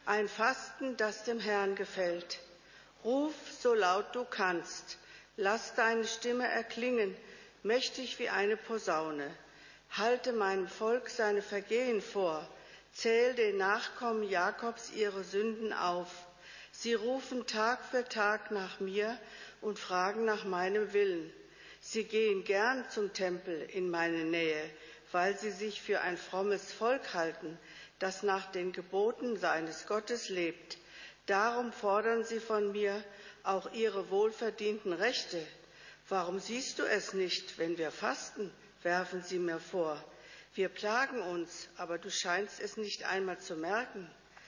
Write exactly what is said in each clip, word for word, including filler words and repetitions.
Ein Fasten, das dem Herrn gefällt. Ruf, so laut du kannst. Lass deine Stimme erklingen, mächtig wie eine Posaune. Halte meinem Volk seine Vergehen vor. Zähl den Nachkommen Jakobs ihre Sünden auf. Sie rufen Tag für Tag nach mir und fragen nach meinem Willen. Sie gehen gern zum Tempel in meine Nähe, weil sie sich für ein frommes Volk halten, das nach den Geboten seines Gottes lebt. Darum fordern sie von mir auch ihre wohlverdienten Rechte. Warum siehst du es nicht, wenn wir fasten, werfen sie mir vor. Wir plagen uns, aber du scheinst es nicht einmal zu merken.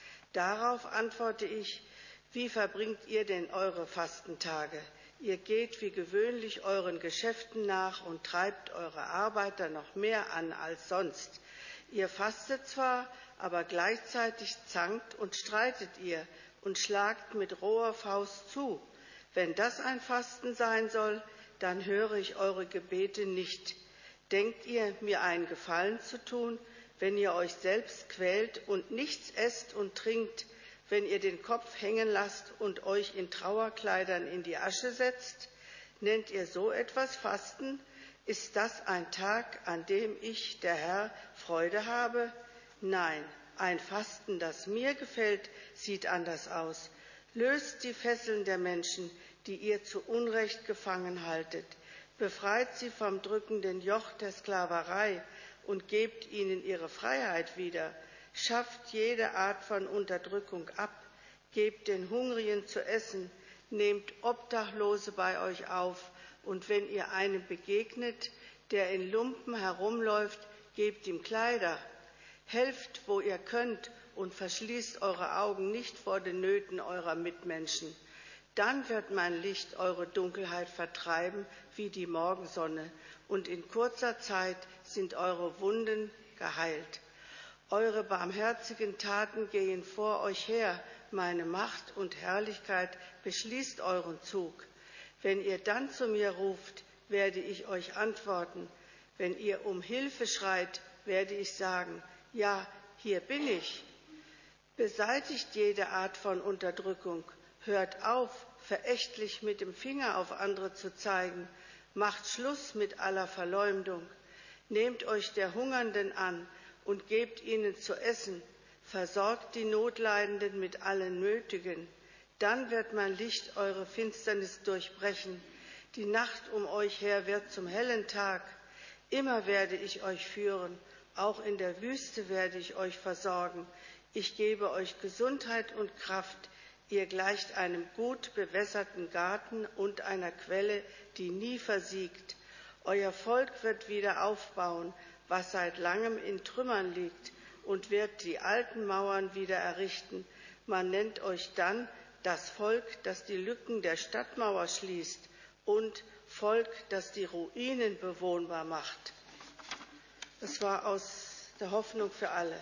Darauf antworte ich, wie verbringt ihr denn eure Fastentage? Ihr geht wie gewöhnlich euren Geschäften nach und treibt eure Arbeiter noch mehr an als sonst. Ihr fastet zwar, aber gleichzeitig zankt und streitet ihr und schlagt mit roher Faust zu. Wenn das ein Fasten sein soll, dann höre ich eure Gebete nicht. Denkt ihr, mir einen Gefallen zu tun, wenn ihr euch selbst quält und nichts esst und trinkt, wenn ihr den Kopf hängen lasst und euch in Trauerkleidern in die Asche setzt? Nennt ihr so etwas Fasten? Ist das ein Tag, an dem ich, der Herr, Freude habe? Nein, ein Fasten, das mir gefällt, sieht anders aus. Löst die Fesseln der Menschen, die ihr zu Unrecht gefangen haltet. Befreit sie vom drückenden Joch der Sklaverei und gebt ihnen ihre Freiheit wieder. Schafft jede Art von Unterdrückung ab. Gebt den Hungrigen zu essen. Nehmt Obdachlose bei euch auf. Und wenn ihr einem begegnet, der in Lumpen herumläuft, gebt ihm Kleider. Helft, wo ihr könnt, und verschließt eure Augen nicht vor den Nöten eurer Mitmenschen. Dann wird mein Licht eure Dunkelheit vertreiben wie die Morgensonne, und in kurzer Zeit sind eure Wunden geheilt. Eure barmherzigen Taten gehen vor euch her, meine Macht und Herrlichkeit beschließt euren Zug. Wenn ihr dann zu mir ruft, werde ich euch antworten. Wenn ihr um Hilfe schreit, werde ich sagen, ja, hier bin ich. Beseitigt jede Art von Unterdrückung. Hört auf, verächtlich mit dem Finger auf andere zu zeigen. Macht Schluss mit aller Verleumdung. Nehmt euch der Hungernden an und gebt ihnen zu essen. Versorgt die Notleidenden mit allen Nötigen. Dann wird mein Licht eure Finsternis durchbrechen. Die Nacht um euch her wird zum hellen Tag. Immer werde ich euch führen. Auch in der Wüste werde ich euch versorgen. Ich gebe euch Gesundheit und Kraft. Ihr gleicht einem gut bewässerten Garten und einer Quelle, die nie versiegt. Euer Volk wird wieder aufbauen, was seit langem in Trümmern liegt, und wird die alten Mauern wieder errichten. Man nennt euch dann das Volk, das die Lücken der Stadtmauer schließt, und Volk, das die Ruinen bewohnbar macht. Das war aus der Hoffnung für alle.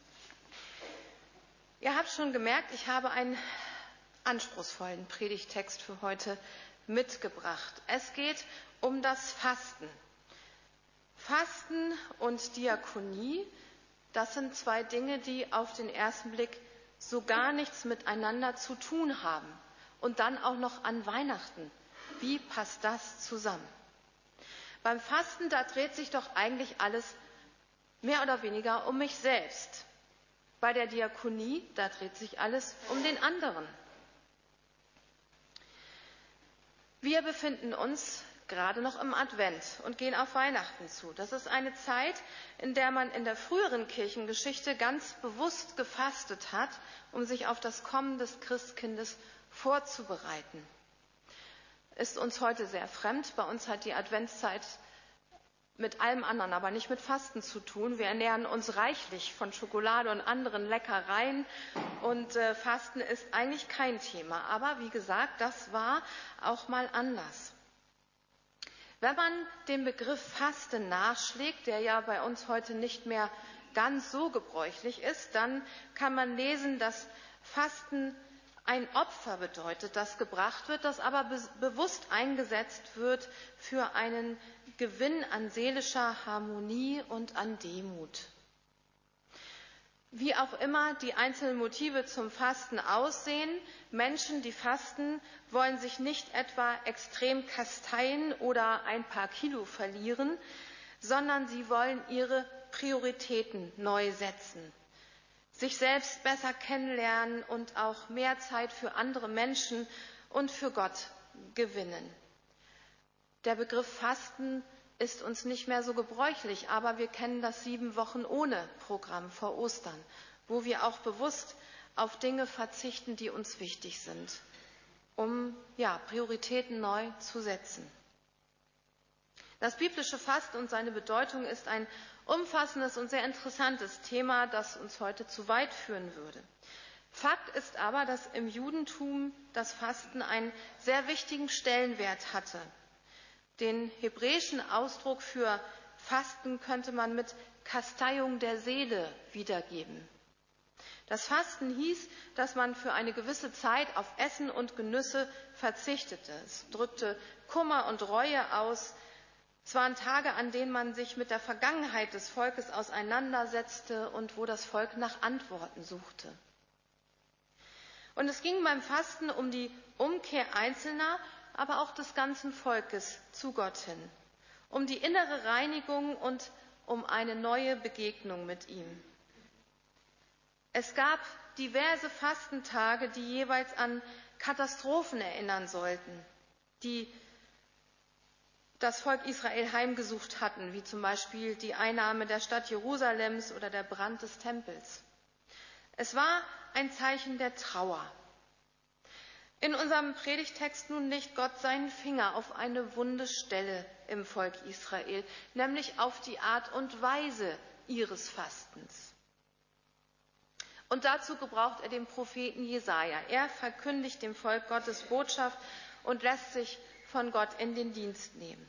Ihr habt schon gemerkt, ich habe einen anspruchsvollen Predigtext für heute mitgebracht. Es geht um das Fasten. Fasten und Diakonie, das sind zwei Dinge, die auf den ersten Blick so gar nichts miteinander zu tun haben. Und dann auch noch an Weihnachten. Wie passt das zusammen? Beim Fasten, da dreht sich doch eigentlich alles mehr oder weniger um mich selbst. Bei der Diakonie, da dreht sich alles um den anderen. Wir befinden uns gerade noch im Advent und gehen auf Weihnachten zu. Das ist eine Zeit, in der man in der früheren Kirchengeschichte ganz bewusst gefastet hat, um sich auf das Kommen des Christkindes vorzubereiten. Ist uns heute sehr fremd. Bei uns hat die Adventszeit mit allem anderen, aber nicht mit Fasten zu tun. Wir ernähren uns reichlich von Schokolade und anderen Leckereien und äh, Fasten ist eigentlich kein Thema. Aber wie gesagt, das war auch mal anders. Wenn man dem Begriff Fasten nachschlägt, der ja bei uns heute nicht mehr ganz so gebräuchlich ist, dann kann man lesen, dass Fasten ein Opfer bedeutet, das gebracht wird, das aber be- bewusst eingesetzt wird für einen Gewinn an seelischer Harmonie und an Demut. Wie auch immer die einzelnen Motive zum Fasten aussehen, Menschen, die fasten, wollen sich nicht etwa extrem kasteien oder ein paar Kilo verlieren, sondern sie wollen ihre Prioritäten neu setzen, sich selbst besser kennenlernen und auch mehr Zeit für andere Menschen und für Gott gewinnen. Der Begriff Fasten ist uns nicht mehr so gebräuchlich, aber wir kennen das sieben Wochen ohne Programm vor Ostern, wo wir auch bewusst auf Dinge verzichten, die uns wichtig sind, um ja, Prioritäten neu zu setzen. Das biblische Fasten und seine Bedeutung ist ein umfassendes und sehr interessantes Thema, das uns heute zu weit führen würde. Fakt ist aber, dass im Judentum das Fasten einen sehr wichtigen Stellenwert hatte. Den hebräischen Ausdruck für Fasten könnte man mit Kasteiung der Seele wiedergeben. Das Fasten hieß, dass man für eine gewisse Zeit auf Essen und Genüsse verzichtete. Es drückte Kummer und Reue aus. Es waren Tage, an denen man sich mit der Vergangenheit des Volkes auseinandersetzte und wo das Volk nach Antworten suchte. Und es ging beim Fasten um die Umkehr Einzelner, aber auch des ganzen Volkes zu Gott hin, um die innere Reinigung und um eine neue Begegnung mit ihm. Es gab diverse Fastentage, die jeweils an Katastrophen erinnern sollten, die das Volk Israel heimgesucht hatten, wie zum Beispiel die Einnahme der Stadt Jerusalems oder der Brand des Tempels. Es war ein Zeichen der Trauer. In unserem Predigtext nun legt Gott seinen Finger auf eine wunde Stelle im Volk Israel, nämlich auf die Art und Weise ihres Fastens. Und dazu gebraucht er den Propheten Jesaja. Er verkündigt dem Volk Gottes Botschaft und lässt sich von Gott in den Dienst nehmen.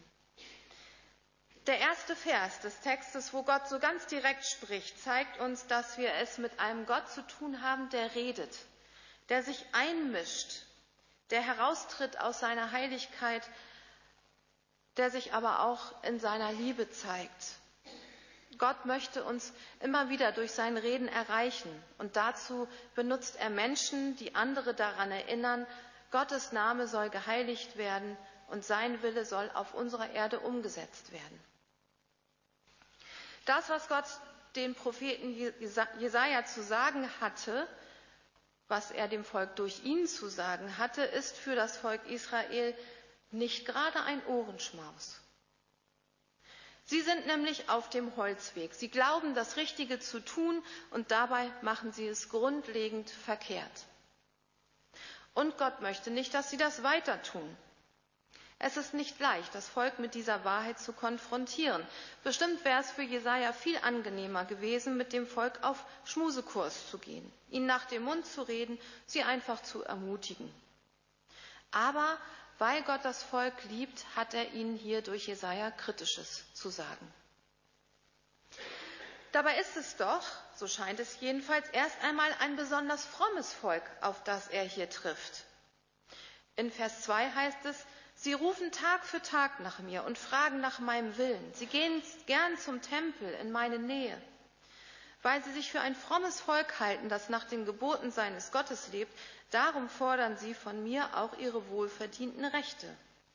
Der erste Vers des Textes, wo Gott so ganz direkt spricht, zeigt uns, dass wir es mit einem Gott zu tun haben, der redet, der sich einmischt, der heraustritt aus seiner Heiligkeit, der sich aber auch in seiner Liebe zeigt. Gott möchte uns immer wieder durch sein Reden erreichen und dazu benutzt er Menschen, die andere daran erinnern, Gottes Name soll geheiligt werden und sein Wille soll auf unserer Erde umgesetzt werden. Das, was Gott den Propheten Jesaja zu sagen hatte, was er dem Volk durch ihn zu sagen hatte, ist für das Volk Israel nicht gerade ein Ohrenschmaus. Sie sind nämlich auf dem Holzweg. Sie glauben, das Richtige zu tun und dabei machen sie es grundlegend verkehrt. Und Gott möchte nicht, dass sie das weiter tun. Es ist nicht leicht, das Volk mit dieser Wahrheit zu konfrontieren. Bestimmt wäre es für Jesaja viel angenehmer gewesen, mit dem Volk auf Schmusekurs zu gehen, ihnen nach dem Mund zu reden, sie einfach zu ermutigen. Aber weil Gott das Volk liebt, hat er ihnen hier durch Jesaja Kritisches zu sagen. Dabei ist es doch, so scheint es jedenfalls, erst einmal ein besonders frommes Volk, auf das er hier trifft. In Vers zwei heißt es: Sie rufen Tag für Tag nach mir und fragen nach meinem Willen. Sie gehen gern zum Tempel in meine Nähe. Weil sie sich für ein frommes Volk halten, das nach den Geboten seines Gottes lebt, darum fordern sie von mir auch ihre wohlverdienten Rechte.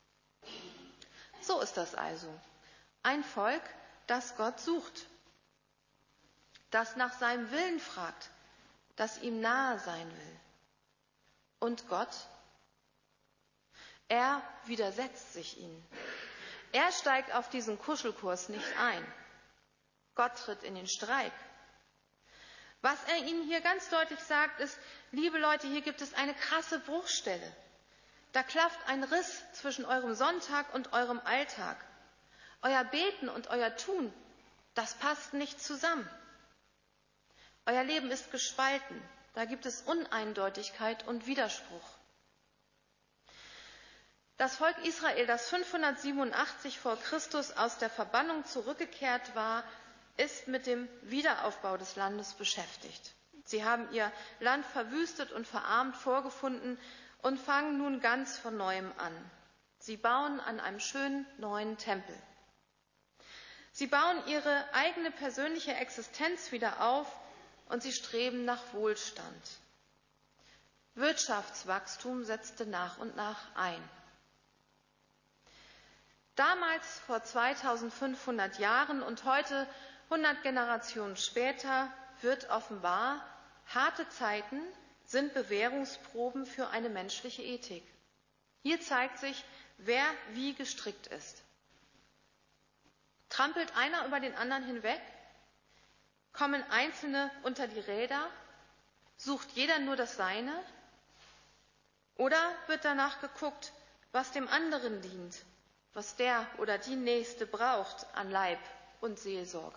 So ist das also. Ein Volk, das Gott sucht, das nach seinem Willen fragt, das ihm nahe sein will. Und Gott? Er widersetzt sich ihnen. Er steigt auf diesen Kuschelkurs nicht ein. Gott tritt in den Streik. Was er ihnen hier ganz deutlich sagt, ist: Liebe Leute, hier gibt es eine krasse Bruchstelle. Da klafft ein Riss zwischen eurem Sonntag und eurem Alltag. Euer Beten und euer Tun, das passt nicht zusammen. Euer Leben ist gespalten. Da gibt es Uneindeutigkeit und Widerspruch. Das Volk Israel, das fünfhundertsiebenundachtzig vor Christus aus der Verbannung zurückgekehrt war, ist mit dem Wiederaufbau des Landes beschäftigt. Sie haben ihr Land verwüstet und verarmt vorgefunden und fangen nun ganz von neuem an. Sie bauen an einem schönen neuen Tempel. Sie bauen ihre eigene persönliche Existenz wieder auf und sie streben nach Wohlstand. Wirtschaftswachstum setzte nach und nach ein. Damals, vor zweitausendfünfhundert Jahren und heute, hundert Generationen später, wird offenbar, harte Zeiten sind Bewährungsproben für eine menschliche Ethik. Hier zeigt sich, wer wie gestrickt ist. Trampelt einer über den anderen hinweg? Kommen Einzelne unter die Räder? Sucht jeder nur das Seine? Oder wird danach geguckt, was dem anderen dient, was der oder die Nächste braucht an Leib und Seelsorge?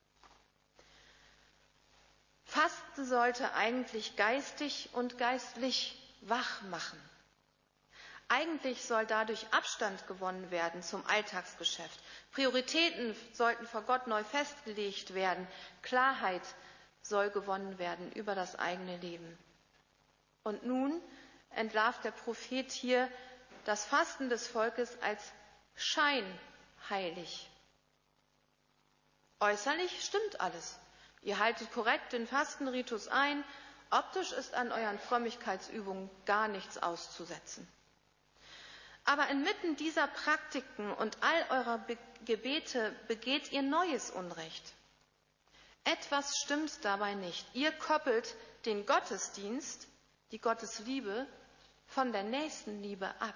Fasten sollte eigentlich geistig und geistlich wach machen. Eigentlich soll dadurch Abstand gewonnen werden zum Alltagsgeschäft. Prioritäten sollten vor Gott neu festgelegt werden. Klarheit soll gewonnen werden über das eigene Leben. Und nun entlarvt der Prophet hier das Fasten des Volkes als scheinheilig. Äußerlich stimmt alles. Ihr haltet korrekt den Fastenritus ein. Optisch ist an euren Frömmigkeitsübungen gar nichts auszusetzen. Aber inmitten dieser Praktiken und all eurer Be- Gebete begeht ihr neues Unrecht. Etwas stimmt dabei nicht. Ihr koppelt den Gottesdienst, die Gottesliebe, von der Nächstenliebe ab.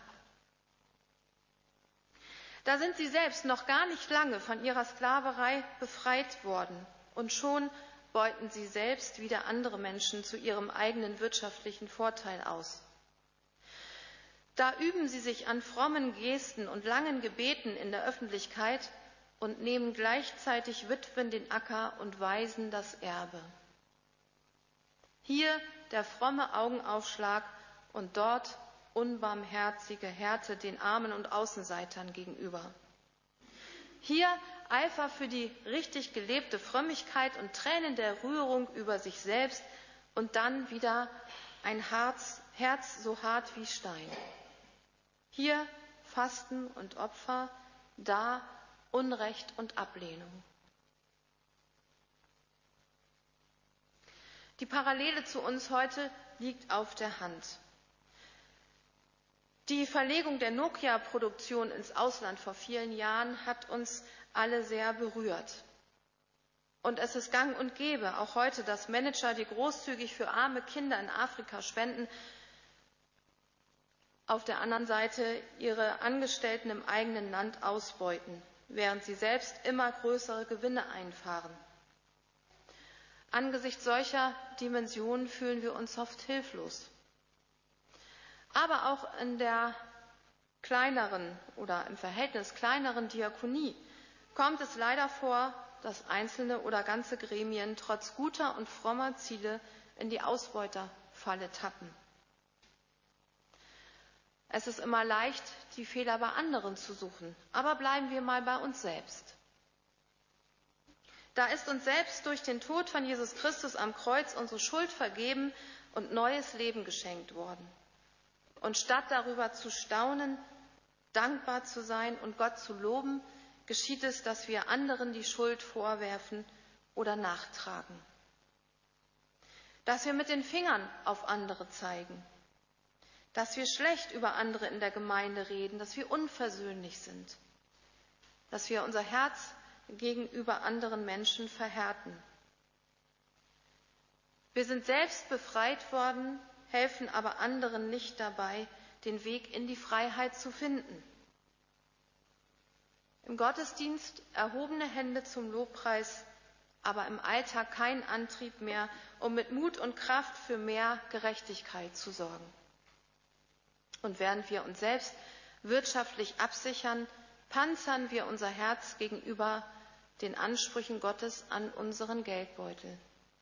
Da sind sie selbst noch gar nicht lange von ihrer Sklaverei befreit worden und schon beuten sie selbst wieder andere Menschen zu ihrem eigenen wirtschaftlichen Vorteil aus. Da üben sie sich an frommen Gesten und langen Gebeten in der Öffentlichkeit und nehmen gleichzeitig Witwen den Acker und Waisen das Erbe. Hier der fromme Augenaufschlag und dort unbarmherzige Härte den Armen und Außenseitern gegenüber. Hier Eifer für die richtig gelebte Frömmigkeit und Tränen der Rührung über sich selbst und dann wieder ein Herz, Herz so hart wie Stein. Hier Fasten und Opfer, da Unrecht und Ablehnung. Die Parallele zu uns heute liegt auf der Hand. Die Verlegung der Nokia-Produktion ins Ausland vor vielen Jahren hat uns alle sehr berührt. Und es ist gang und gäbe, auch heute, dass Manager, die großzügig für arme Kinder in Afrika spenden, auf der anderen Seite ihre Angestellten im eigenen Land ausbeuten, während sie selbst immer größere Gewinne einfahren. Angesichts solcher Dimensionen fühlen wir uns oft hilflos. Aber auch in der kleineren oder im Verhältnis kleineren Diakonie kommt es leider vor, dass einzelne oder ganze Gremien trotz guter und frommer Ziele in die Ausbeuterfalle tappen. Es ist immer leicht, die Fehler bei anderen zu suchen, aber bleiben wir mal bei uns selbst. Da ist uns selbst durch den Tod von Jesus Christus am Kreuz unsere Schuld vergeben und neues Leben geschenkt worden. Und statt darüber zu staunen, dankbar zu sein und Gott zu loben, geschieht es, dass wir anderen die Schuld vorwerfen oder nachtragen. Dass wir mit den Fingern auf andere zeigen. Dass wir schlecht über andere in der Gemeinde reden, dass wir unversöhnlich sind. Dass wir unser Herz gegenüber anderen Menschen verhärten. Wir sind selbst befreit worden, helfen aber anderen nicht dabei, den Weg in die Freiheit zu finden. Im Gottesdienst erhobene Hände zum Lobpreis, aber im Alltag kein Antrieb mehr, um mit Mut und Kraft für mehr Gerechtigkeit zu sorgen. Und während wir uns selbst wirtschaftlich absichern, panzern wir unser Herz gegenüber den Ansprüchen Gottes an unseren Geldbeutel.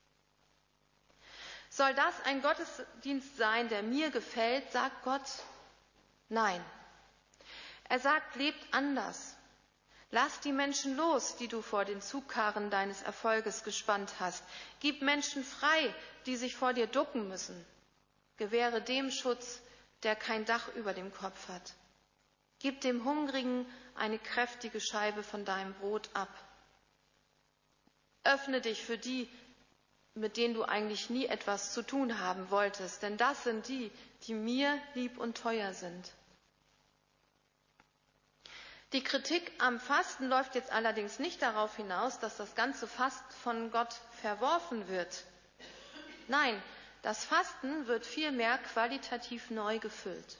Soll das ein Gottesdienst sein, der mir gefällt, sagt Gott? Nein. Er sagt, lebt anders. Lass die Menschen los, die du vor den Zugkarren deines Erfolges gespannt hast. Gib Menschen frei, die sich vor dir ducken müssen. Gewähre dem Schutz, der kein Dach über dem Kopf hat. Gib dem Hungrigen eine kräftige Scheibe von deinem Brot ab. Öffne dich für die, mit denen du eigentlich nie etwas zu tun haben wolltest, denn das sind die, die mir lieb und teuer sind. Die Kritik am Fasten läuft jetzt allerdings nicht darauf hinaus, dass das ganze Fasten von Gott verworfen wird. Nein, das Fasten wird vielmehr qualitativ neu gefüllt.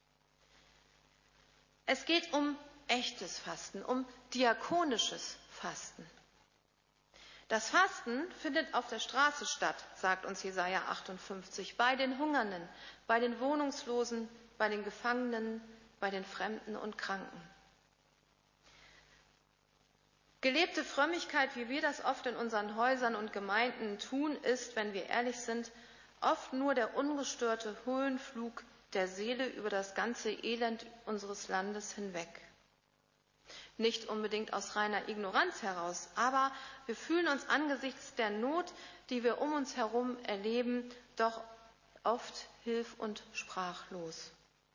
Es geht um echtes Fasten, um diakonisches Fasten. Das Fasten findet auf der Straße statt, sagt uns Jesaja achtundfünfzig, bei den Hungernden, bei den Wohnungslosen, bei den Gefangenen, bei den Fremden und Kranken. Gelebte Frömmigkeit, wie wir das oft in unseren Häusern und Gemeinden tun, ist, wenn wir ehrlich sind, oft nur der ungestörte Höhenflug der Seele über das ganze Elend unseres Landes hinweg. Nicht unbedingt aus reiner Ignoranz heraus, aber wir fühlen uns angesichts der Not, die wir um uns herum erleben, doch oft hilf- und sprachlos.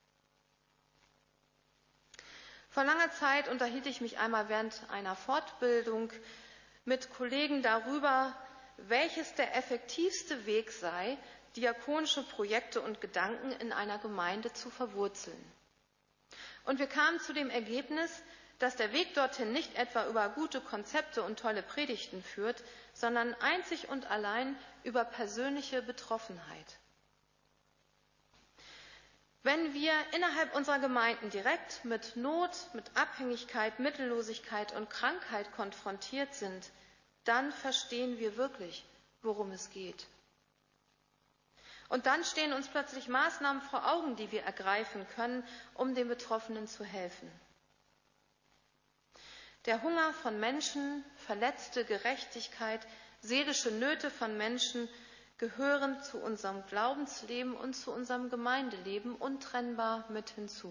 Vor langer Zeit unterhielt ich mich einmal während einer Fortbildung mit Kollegen darüber, welches der effektivste Weg sei, diakonische Projekte und Gedanken in einer Gemeinde zu verwurzeln. Und wir kamen zu dem Ergebnis, dass der Weg dorthin nicht etwa über gute Konzepte und tolle Predigten führt, sondern einzig und allein über persönliche Betroffenheit. Wenn wir innerhalb unserer Gemeinden direkt mit Not, mit Abhängigkeit, Mittellosigkeit und Krankheit konfrontiert sind, dann verstehen wir wirklich, worum es geht. Und dann stehen uns plötzlich Maßnahmen vor Augen, die wir ergreifen können, um den Betroffenen zu helfen. Der Hunger von Menschen, verletzte Gerechtigkeit, seelische Nöte von Menschen gehören zu unserem Glaubensleben und zu unserem Gemeindeleben untrennbar mit hinzu.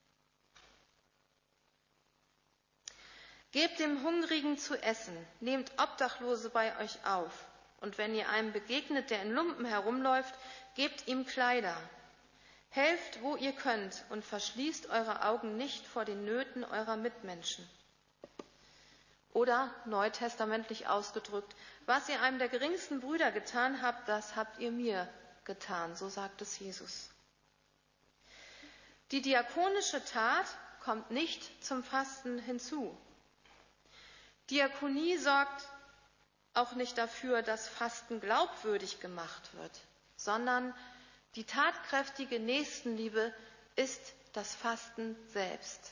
Gebt dem Hungrigen zu essen, nehmt Obdachlose bei euch auf, und wenn ihr einem begegnet, der in Lumpen herumläuft, gebt ihm Kleider. Helft, wo ihr könnt, und verschließt eure Augen nicht vor den Nöten eurer Mitmenschen. Oder neutestamentlich ausgedrückt, was ihr einem der geringsten Brüder getan habt, das habt ihr mir getan, so sagt es Jesus. Die diakonische Tat kommt nicht zum Fasten hinzu. Diakonie sorgt auch nicht dafür, dass Fasten glaubwürdig gemacht wird, sondern die tatkräftige Nächstenliebe ist das Fasten selbst.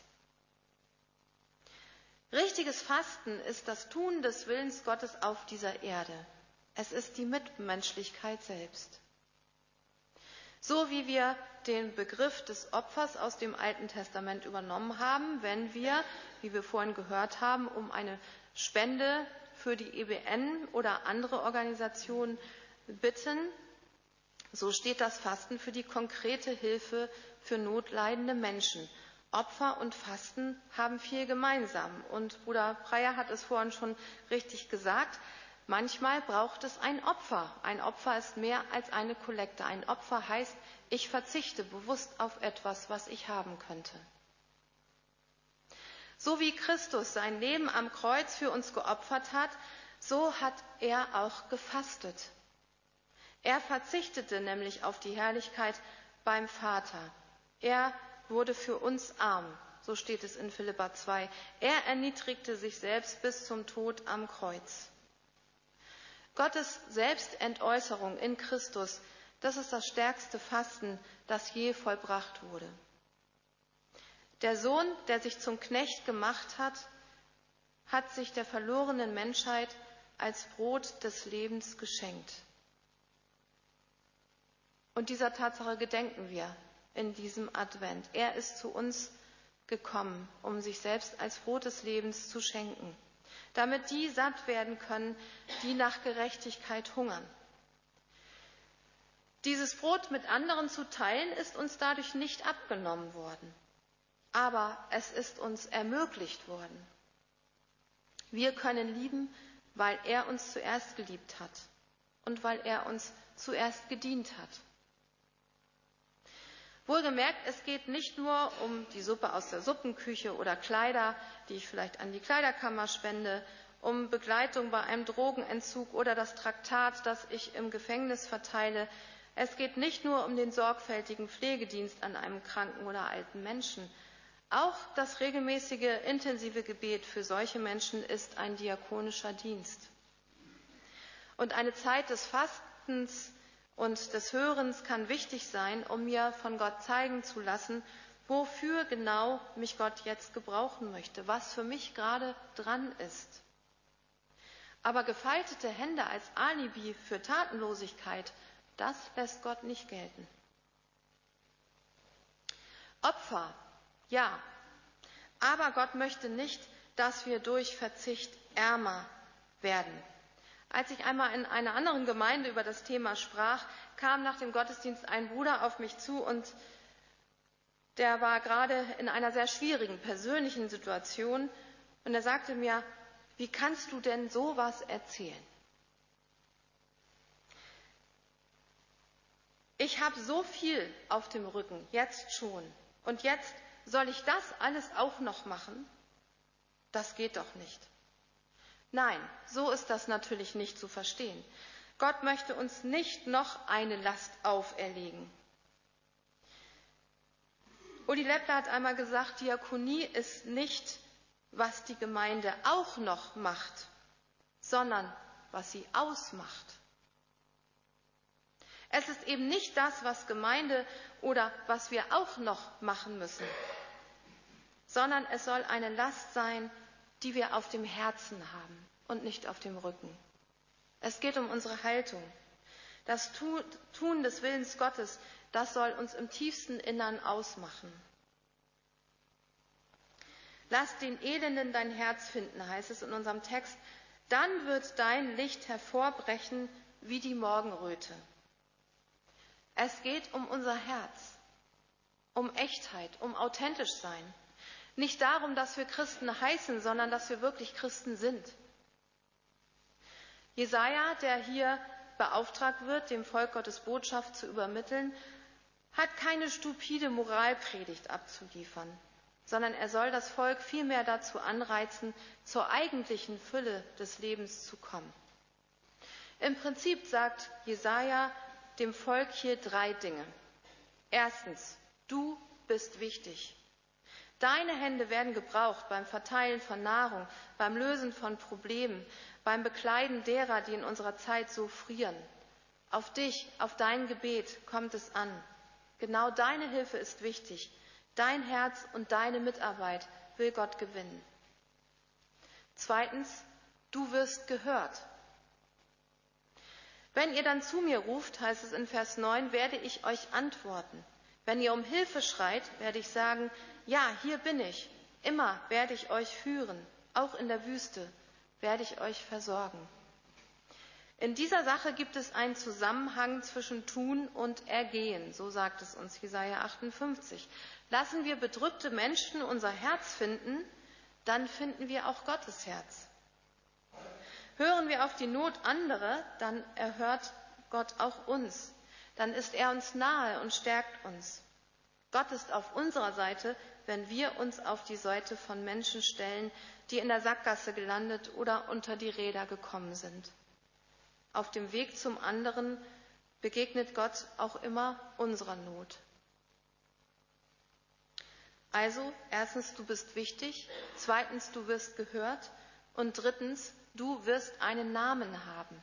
Richtiges Fasten ist das Tun des Willens Gottes auf dieser Erde. Es ist die Mitmenschlichkeit selbst. So wie wir den Begriff des Opfers aus dem Alten Testament übernommen haben, wenn wir, wie wir vorhin gehört haben, um eine Spende für die E B N oder andere Organisationen bitten, so steht das Fasten für die konkrete Hilfe für notleidende Menschen. Opfer und Fasten haben viel gemeinsam. Und Bruder Breyer hat es vorhin schon richtig gesagt, manchmal braucht es ein Opfer. Ein Opfer ist mehr als eine Kollekte. Ein Opfer heißt, ich verzichte bewusst auf etwas, was ich haben könnte. So wie Christus sein Leben am Kreuz für uns geopfert hat, so hat er auch gefastet. Er verzichtete nämlich auf die Herrlichkeit beim Vater. Er wurde für uns arm, so steht es in Philipper zwei. Er erniedrigte sich selbst bis zum Tod am Kreuz. Gottes Selbstentäußerung in Christus, das ist das stärkste Fasten, das je vollbracht wurde. Der Sohn, der sich zum Knecht gemacht hat, hat sich der verlorenen Menschheit als Brot des Lebens geschenkt. Und dieser Tatsache gedenken wir in diesem Advent. Er ist zu uns gekommen, um sich selbst als Brot des Lebens zu schenken, damit die satt werden können, die nach Gerechtigkeit hungern. Dieses Brot mit anderen zu teilen, ist uns dadurch nicht abgenommen worden, aber es ist uns ermöglicht worden. Wir können lieben, weil er uns zuerst geliebt hat und weil er uns zuerst gedient hat. Wohlgemerkt, es geht nicht nur um die Suppe aus der Suppenküche oder Kleider, die ich vielleicht an die Kleiderkammer spende, um Begleitung bei einem Drogenentzug oder das Traktat, das ich im Gefängnis verteile. Es geht nicht nur um den sorgfältigen Pflegedienst an einem kranken oder alten Menschen. Auch das regelmäßige, intensive Gebet für solche Menschen ist ein diakonischer Dienst. Und eine Zeit des Fastens und des Hörens kann wichtig sein, um mir von Gott zeigen zu lassen, wofür genau mich Gott jetzt gebrauchen möchte, was für mich gerade dran ist. Aber gefaltete Hände als Alibi für Tatenlosigkeit, das lässt Gott nicht gelten. Opfer, ja, aber Gott möchte nicht, dass wir durch Verzicht ärmer werden. Als ich einmal in einer anderen Gemeinde über das Thema sprach, kam nach dem Gottesdienst ein Bruder auf mich zu und der war gerade in einer sehr schwierigen persönlichen Situation und er sagte mir, wie kannst du denn sowas erzählen? Ich habe so viel auf dem Rücken, jetzt schon. Und jetzt soll ich das alles auch noch machen? Das geht doch nicht. Nein, so ist das natürlich nicht zu verstehen. Gott möchte uns nicht noch eine Last auferlegen. Uli Leppler hat einmal gesagt, Diakonie ist nicht, was die Gemeinde auch noch macht, sondern was sie ausmacht. Es ist eben nicht das, was Gemeinde oder was wir auch noch machen müssen, sondern es soll eine Last sein, die wir auf dem Herzen haben und nicht auf dem Rücken. Es geht um unsere Haltung. Das Tun des Willens Gottes, das soll uns im tiefsten Innern ausmachen. Lass den Elenden dein Herz finden, heißt es in unserem Text. Dann wird dein Licht hervorbrechen wie die Morgenröte. Es geht um unser Herz, um Echtheit, um authentisch sein. Nicht darum, dass wir Christen heißen, sondern dass wir wirklich Christen sind. Jesaja, der hier beauftragt wird, dem Volk Gottes Botschaft zu übermitteln, hat keine stupide Moralpredigt abzuliefern, sondern er soll das Volk vielmehr dazu anreizen, zur eigentlichen Fülle des Lebens zu kommen. Im Prinzip sagt Jesaja dem Volk hier drei Dinge. Erstens, du bist wichtig. Deine Hände werden gebraucht beim Verteilen von Nahrung, beim Lösen von Problemen, beim Bekleiden derer, die in unserer Zeit so frieren. Auf dich, auf dein Gebet kommt es an. Genau deine Hilfe ist wichtig. Dein Herz und deine Mitarbeit will Gott gewinnen. Zweitens, du wirst gehört. Wenn ihr dann zu mir ruft, heißt es in Vers neun, werde ich euch antworten. Wenn ihr um Hilfe schreit, werde ich sagen, ja, hier bin ich. Immer werde ich euch führen. Auch in der Wüste werde ich euch versorgen. In dieser Sache gibt es einen Zusammenhang zwischen Tun und Ergehen, so sagt es uns Jesaja achtundfünfzig. Lassen wir bedrückte Menschen unser Herz finden, dann finden wir auch Gottes Herz. Hören wir auf die Not anderer, dann erhört Gott auch uns. Dann ist er uns nahe und stärkt uns. Gott ist auf unserer Seite, wenn wir uns auf die Seite von Menschen stellen, die in der Sackgasse gelandet oder unter die Räder gekommen sind. Auf dem Weg zum anderen begegnet Gott auch immer unserer Not. Also, erstens, du bist wichtig, zweitens, du wirst gehört und drittens, du wirst einen Namen haben.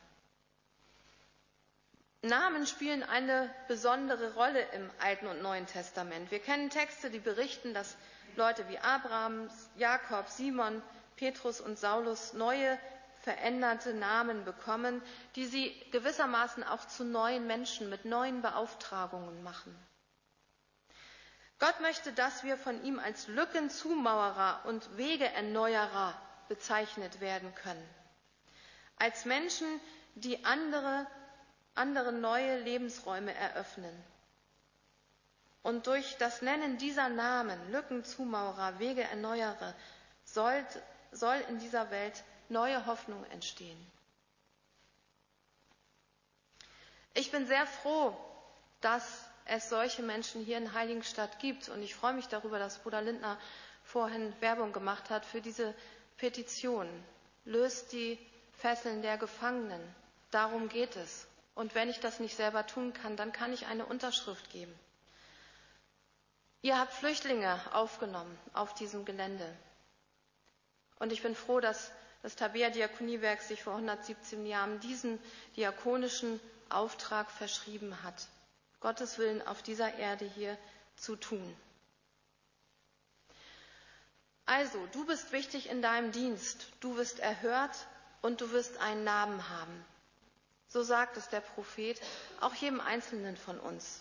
Namen spielen eine besondere Rolle im Alten und Neuen Testament. Wir kennen Texte, die berichten, dass Leute wie Abraham, Jakob, Simon, Petrus und Saulus neue, veränderte Namen bekommen, die sie gewissermaßen auch zu neuen Menschen mit neuen Beauftragungen machen. Gott möchte, dass wir von ihm als Lückenzumauerer und Wegeerneuerer bezeichnet werden können. Als Menschen, die andere, andere neue Lebensräume eröffnen. Und durch das Nennen dieser Namen, Lückenzumauerer, Wegeerneuerer, soll, soll in dieser Welt neue Hoffnung entstehen. Ich bin sehr froh, dass es solche Menschen hier in Heiligenstadt gibt. Und ich freue mich darüber, dass Bruder Lindner vorhin Werbung gemacht hat für diese Petition. löst die Fesseln der Gefangenen. Darum geht es. Und wenn ich das nicht selber tun kann, dann kann ich eine Unterschrift geben. Ihr habt Flüchtlinge aufgenommen auf diesem Gelände. Und ich bin froh, dass das Tabea-Diakoniewerk sich vor hundertsiebzehn Jahren diesen diakonischen Auftrag verschrieben hat, Gottes Willen auf dieser Erde hier zu tun. Also, du bist wichtig in deinem Dienst, du wirst erhört und du wirst einen Namen haben. So sagt es der Prophet auch jedem Einzelnen von uns.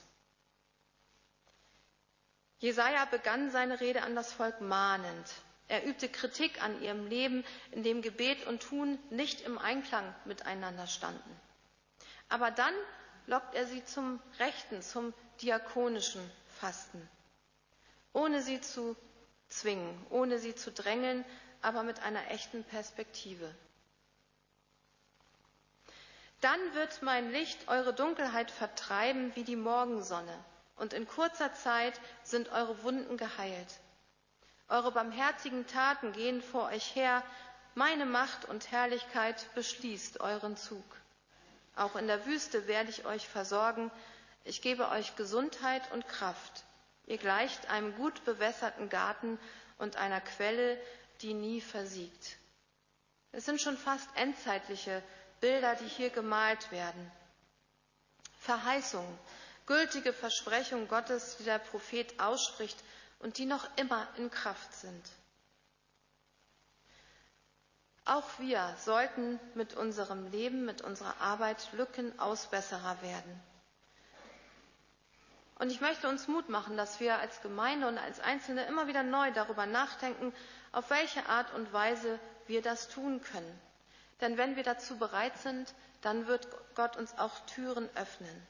Jesaja begann seine Rede an das Volk mahnend. Er übte Kritik an ihrem Leben, in dem Gebet und Tun nicht im Einklang miteinander standen. Aber dann lockt er sie zum Rechten, zum diakonischen Fasten, ohne sie zu zwingen, ohne sie zu drängeln, aber mit einer echten Perspektive. Dann wird mein Licht eure Dunkelheit vertreiben wie die Morgensonne, und in kurzer Zeit sind eure Wunden geheilt. Eure barmherzigen Taten gehen vor euch her, meine Macht und Herrlichkeit beschließt euren Zug. Auch in der Wüste werde ich euch versorgen, ich gebe euch Gesundheit und Kraft. Ihr gleicht einem gut bewässerten Garten und einer Quelle, die nie versiegt. Es sind schon fast endzeitliche Bilder, die hier gemalt werden. Verheißungen, gültige Versprechungen Gottes, die der Prophet ausspricht und die noch immer in Kraft sind. Auch wir sollten mit unserem Leben, mit unserer Arbeit Lückenausbesserer werden. Und ich möchte uns Mut machen, dass wir als Gemeinde und als Einzelne immer wieder neu darüber nachdenken, auf welche Art und Weise wir das tun können. Denn wenn wir dazu bereit sind, dann wird Gott uns auch Türen öffnen.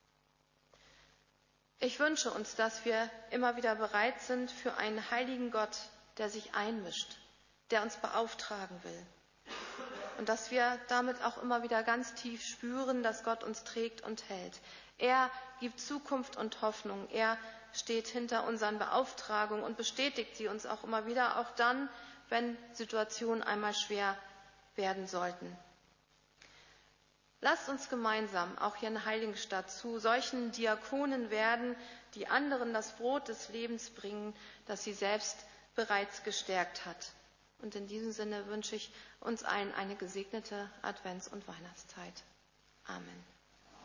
Ich wünsche uns, dass wir immer wieder bereit sind für einen heiligen Gott, der sich einmischt, der uns beauftragen will. Und dass wir damit auch immer wieder ganz tief spüren, dass Gott uns trägt und hält. Er gibt Zukunft und Hoffnung. Er steht hinter unseren Beauftragungen und bestätigt sie uns auch immer wieder, auch dann, wenn Situationen einmal schwer werden sollten. Lasst uns gemeinsam auch hier in Heiligenstadt zu solchen Diakonen werden, die anderen das Brot des Lebens bringen, das sie selbst bereits gestärkt hat. Und in diesem Sinne wünsche ich uns allen eine gesegnete Advents- und Weihnachtszeit. Amen.